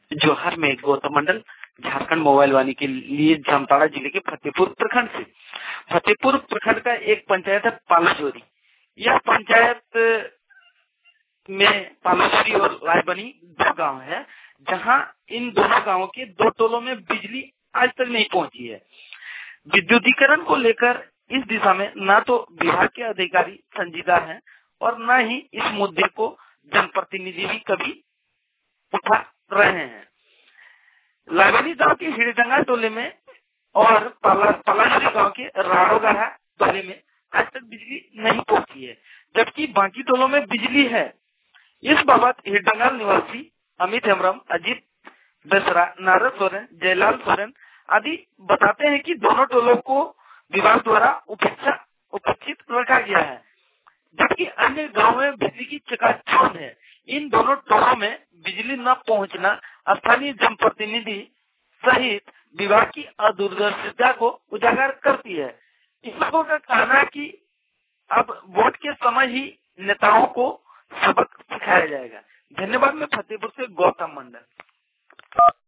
जोहार में गौतम मंडल, झारखंड मोबाइल वाणी के लिए जामताड़ा जिले के फतेहपुर प्रखंड से। फतेहपुर प्रखंड का एक पंचायत है पालाजोरी। यह पंचायत में पालाजोरी और लायबनी दो गांव है, जहां इन दोनों गांवों के दो टोलों में बिजली आज तक नहीं पहुंची है। विद्युतीकरण को लेकर इस दिशा में न तो विभाग के अधिकारी संजीदा हैं और न ही इस मुद्दे को जनप्रतिनिधि भी कभी उठा रहे हैं। लायबनी गांव के हिड़डंगा टोले में और पालाजोरी गांव के राड़ोगढ़ा टोले में आज तक बिजली नहीं पहुंची है, जबकि बाकी टोलों में बिजली है। इस बाबत हिड़डंगा निवासी अमित हेम्ब्रम, अजीत बेसरा, नारद सोरेन, जयलाल सोरेन आदि बताते हैं कि दोनों टोलों को विभाग द्वारा उपेक्षित रखा गया है, जबकि अन्य गाँव में बिजली की चकाचौंध है। इन दोनों टोलों में बिजली न पहुंचना स्थानीय जनप्रतिनिधि सहित विभाग की अदूरदर्शिता को उजागर करती है। इन लोगों का कहना है कि अब वोट के समय ही नेताओं को सबक सिखाया जाएगा। धन्यवाद। मैं फतेहपुर से गौतम मंडल।